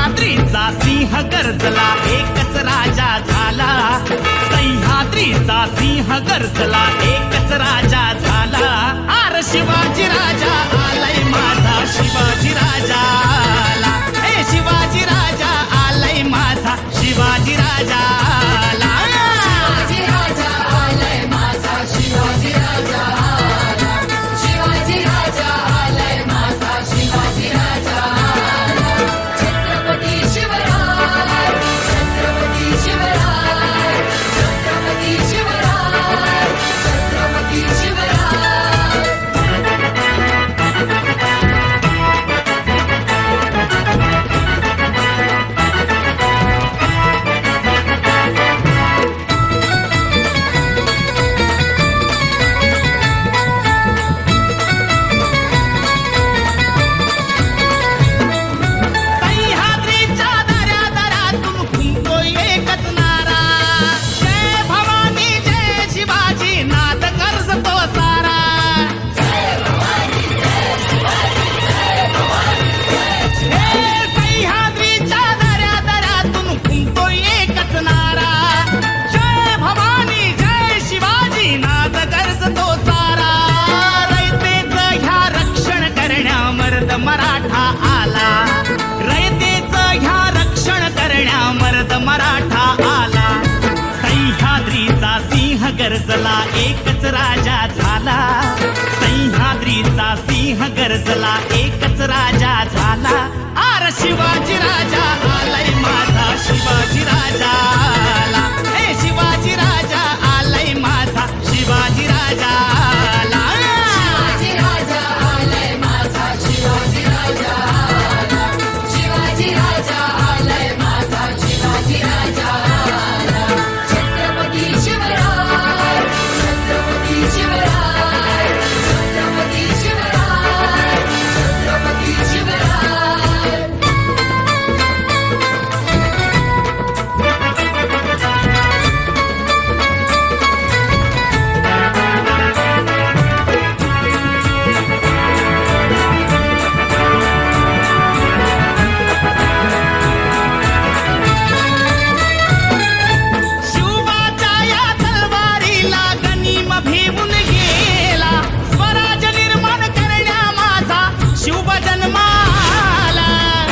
सह्याद्रीचा सिंह गरजला एकच राजा झाला. सह्याद्रीचा सिंह गरजला एकच राजा झाला. आर शिवाजी राजा आलाय माझा शिवाजी राजा आला. ए शिवाजी राजा आलाय माझा शिवाजी राजा आला. शिवाजी राजा आलाय माझा शिवाजी राजा आला. शिवाजी राजा आलाय माझा शिवाजी राजा आला. छत्रपती शिवराय छत्रपती शिवराय छत्रपती शिवराय छत्रपती शिवराय. सह्याद्रीच्या दऱ्यादऱ्यातून घुमतोय एकच नारा. जय भवानी जय शिवाजी नाद गरजतो सारा. हे सह्याद्रीच्या दऱ्यादऱ्यातून घुमतोय एकच नारा. जय भवानी जय शिवाजी नाद गरजतो सारा. रयतेचं ह्या रक्षण करण्या मर्द मराठा आला. रयतेचं ह्या रक्षण करण्या मर्द मराठा आला. सह्याद्रीचा सिंह गरजला एकच राजा झाला. सह्याद्रीचा सिंह गरजला एकच राजा झाला. आर शिवाजी राजा आलाय माझा शिवाजी राजा आला. ए शिवाजी राजा आलाय माझा शिवाजी राजा आला. शिवाजी राजा आलाय माझा शिवाजी राजा आला. शिवाजी राजा आलाय माझा शिवाजी राजा आला. छत्रपती शिवराय छत्रपती शिवराय छत्रपती शिवराय छत्रपती शिवराय. शिवबाच्या या तलवारीला गनिम भिवून गेला. स्वराज निर्माण करण्या माझा शिव जन्माला.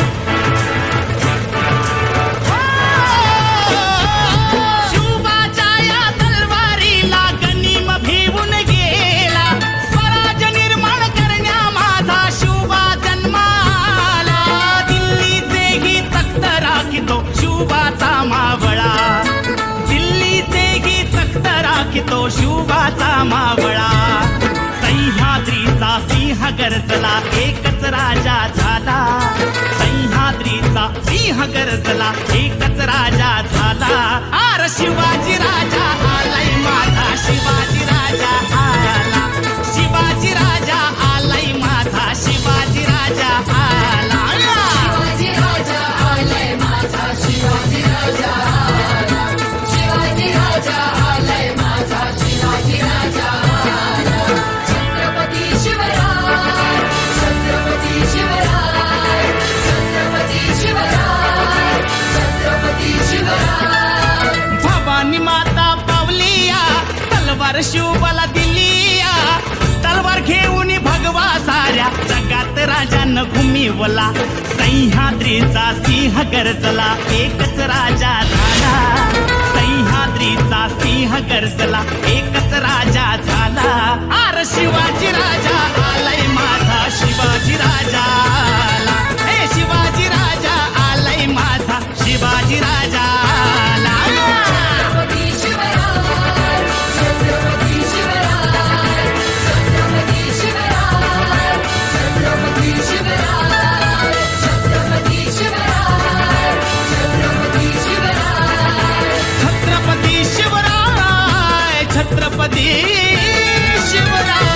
शिवबाच्या या तलवारीला गनिम भिवून गेला. स्वराज निर्माण करण्या माझा शिव जन्माला. दिल्लीचेही तख्त राखितो शिवबाचा मावळा. दिल्लीचेही तख्त राखितो शिवबाचा मावळा. सह्याद्रीचा सिंह गरजला एकच राजा झाला. सह्याद्रीचा सिंह गरजला एकच राजा झाला. आर शिवाजी राजा आलाय माझा शिवाजी राजा आला. शिवाजी राजा आलाय माझा शिवाजी राजा आला. शिवाजी राजा आलाय माझा शिवाजी राजा आला. शिवाजी राजा आलाय माझा शिवाजी राजा आला. छत्रपती शिवराय छत्रपती शिवराय छत्रपती शिवराय छत्रपती शिवराय. भवानी माता पावलिया तलवार शिवबाला दिलिया. तलवार घेऊन भगवा साऱ्या जगात राजानं घुमिवला. सह्याद्रीचा सिंह गरजला एकच राजा झाला. सह्याद्रीचा सिंह गरजला एकच राजा झाला. आर शिवाजी राजा आलाय माझा शिवाजी राजा आला. ए शिवाजी राजा आलाय माझा शिवाजी राजा आला. छत्रपती शिवराय छत्रपती शिवराय छत्रपती शिवराय छत्रपती शिवराय छत्रपती शिवराय छत्रपती शिवराय छत्रपती शिवराय छत्रपती शिवराय.